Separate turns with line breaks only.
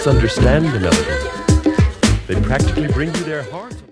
misunderstand the melody. They practically bring you their heart.